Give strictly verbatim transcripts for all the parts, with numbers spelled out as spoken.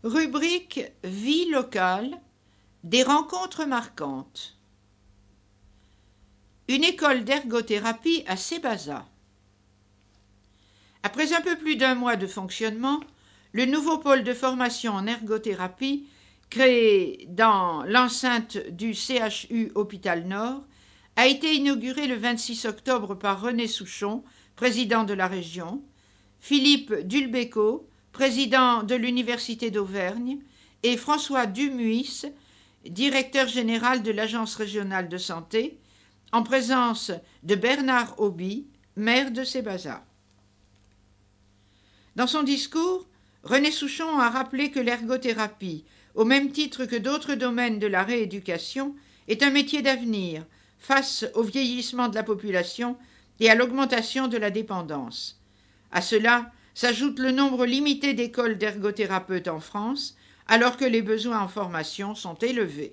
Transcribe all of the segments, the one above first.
Rubrique Vie locale, des rencontres marquantes. Une école d'ergothérapie à Sébaza. Après un peu plus d'un mois de fonctionnement, le nouveau pôle de formation en ergothérapie, créé dans l'enceinte du C H U Hôpital Nord, a été inauguré le vingt-six octobre par René Souchon, président de la région, Philippe Dulbecco, président de l'Université d'Auvergne, et François Dumuis, directeur général de l'Agence régionale de santé, en présence de Bernard Auby, maire de Sébaza. Dans son discours, René Souchon a rappelé que l'ergothérapie, au même titre que d'autres domaines de la rééducation, est un métier d'avenir face au vieillissement de la population et à l'augmentation de la dépendance. À cela s'ajoute le nombre limité d'écoles d'ergothérapeutes en France, alors que les besoins en formation sont élevés.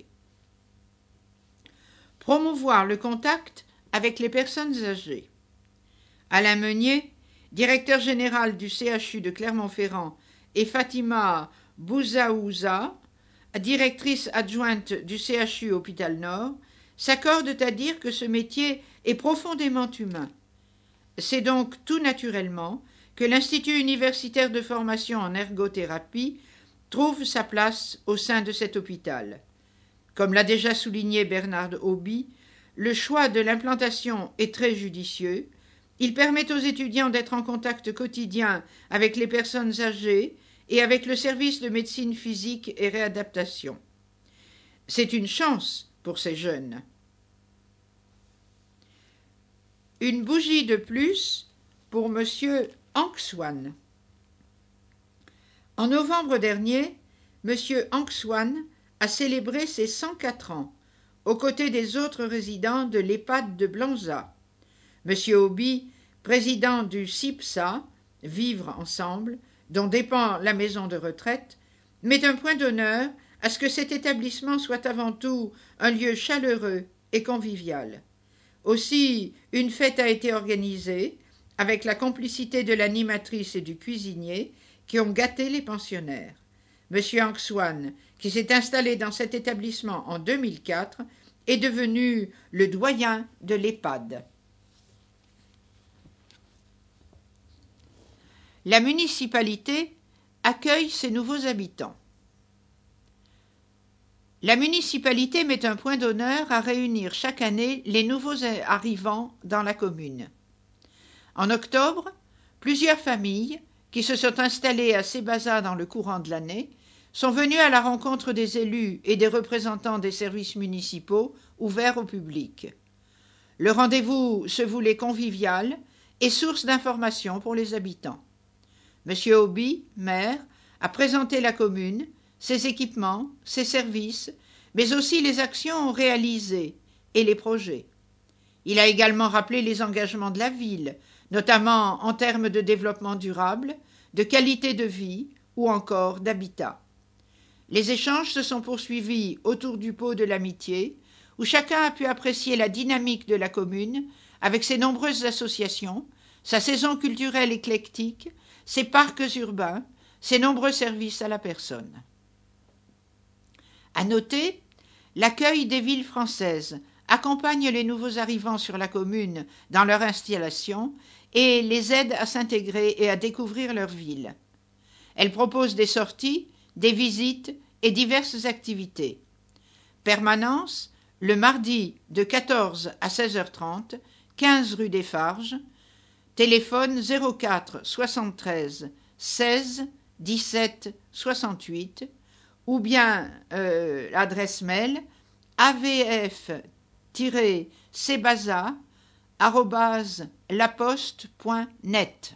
Promouvoir le contact avec les personnes âgées. Alain Meunier, directeur général du C H U de Clermont-Ferrand, et Fatima Bouzaouza, directrice adjointe du C H U Hôpital Nord, s'accordent à dire que ce métier est profondément humain. C'est donc tout naturellement que l'Institut universitaire de formation en ergothérapie trouve sa place au sein de cet hôpital. Comme l'a déjà souligné Bernard Auby, le choix de l'implantation est très judicieux. Il permet aux étudiants d'être en contact quotidien avec les personnes âgées et avec le service de médecine physique et réadaptation. C'est une chance pour ces jeunes. Une bougie de plus pour Monsieur Anxouane. En novembre dernier, Monsieur Anxouane a célébré ses cent quatre ans, aux côtés des autres résidents de l'EHPAD de Blanza. Monsieur Auby, président du CIPSA, Vivre ensemble, dont dépend la maison de retraite, met un point d'honneur à ce que cet établissement soit avant tout un lieu chaleureux et convivial. Aussi, une fête a été organisée, avec la complicité de l'animatrice et du cuisinier, qui ont gâté les pensionnaires. Monsieur Anxouane, qui s'est installé dans cet établissement en deux mille quatre, est devenu le doyen de l'EHPAD. La municipalité accueille ses nouveaux habitants. La municipalité met un point d'honneur à réunir chaque année les nouveaux arrivants dans la commune. En octobre, plusieurs familles, qui se sont installées à Sébaza dans le courant de l'année, sont venues à la rencontre des élus et des représentants des services municipaux ouverts au public. Le rendez-vous se voulait convivial et source d'information pour les habitants. Monsieur Auby, maire, a présenté la commune, ses équipements, ses services, mais aussi les actions réalisées et les projets. Il a également rappelé les engagements de la ville, notamment en termes de développement durable, de qualité de vie ou encore d'habitat. Les échanges se sont poursuivis autour du pot de l'amitié, où chacun a pu apprécier la dynamique de la commune, avec ses nombreuses associations, sa saison culturelle éclectique, ses parcs urbains, ses nombreux services à la personne. À noter, l'accueil des villes françaises accompagne les nouveaux arrivants sur la commune dans leur installation et les aide à s'intégrer et à découvrir leur ville. Elle propose des sorties, des visites et diverses activités. Permanence, le mardi de quatorze à seize heures trente, quinze rue des Farges, téléphone zéro quatre soixante-treize seize dix-sept soixante-huit ou bien euh, l'adresse mail a v f tiret sebaza arobase laposte point net.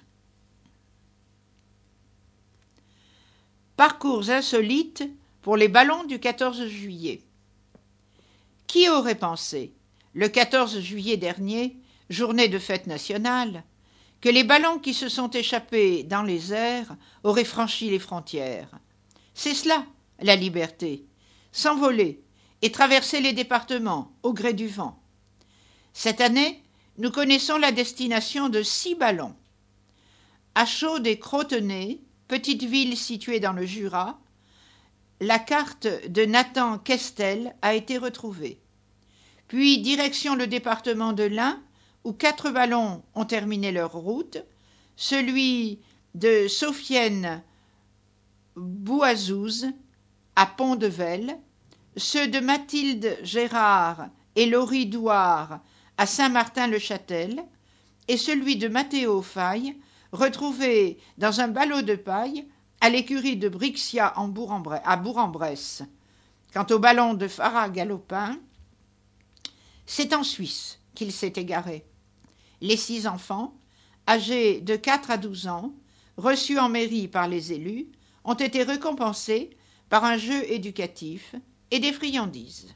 Parcours insolites pour les ballons du quatorze juillet. Qui aurait pensé, le quatorze juillet dernier, journée de fête nationale, que les ballons qui se sont échappés dans les airs auraient franchi les frontières? C'est cela, la liberté, s'envoler et traverser les départements au gré du vent. Cette année, nous connaissons la destination de six ballons. À Chaudes et Crotenay, petite ville située dans le Jura, la carte de Nathan Questel a été retrouvée. Puis direction le département de l'Ain, où quatre ballons ont terminé leur route, celui de Sophienne Bouazouz à Pont-de-Vel, ceux de Mathilde Gérard et Laurie Douard à Saint-Martin-le-Châtel, et celui de Mathéo Faye, retrouvé dans un ballot de paille à l'écurie de Brixia en Bourg-en-Bresse, à Bourg-en-Bresse. Quant au ballon de Farah Galopin, c'est en Suisse qu'il s'est égaré. Les six enfants, âgés de quatre à douze ans, reçus en mairie par les élus, ont été récompensés par un jeu éducatif et des friandises.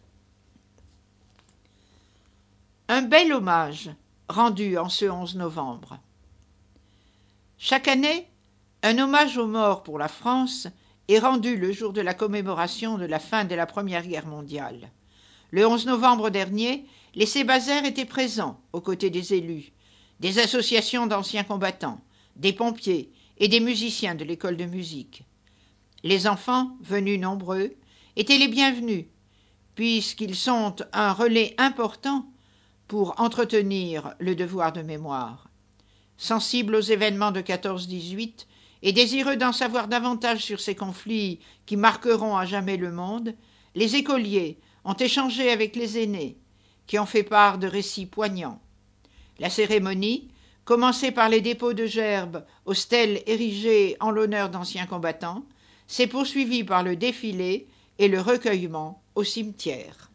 Un bel hommage rendu en ce onze novembre. Chaque année, un hommage aux morts pour la France est rendu le jour de la commémoration de la fin de la Première Guerre mondiale. Le onze novembre dernier, les Sébazaires étaient présents aux côtés des élus, des associations d'anciens combattants, des pompiers et des musiciens de l'école de musique. Les enfants, venus nombreux, étaient les bienvenus, puisqu'ils sont un relais important pour entretenir le devoir de mémoire. Sensibles aux événements de quatorze dix-huit et désireux d'en savoir davantage sur ces conflits qui marqueront à jamais le monde, les écoliers ont échangé avec les aînés, qui ont fait part de récits poignants. La cérémonie, commencée par les dépôts de gerbes aux stèles érigées en l'honneur d'anciens combattants, s'est poursuivie par le défilé et le recueillement au cimetière.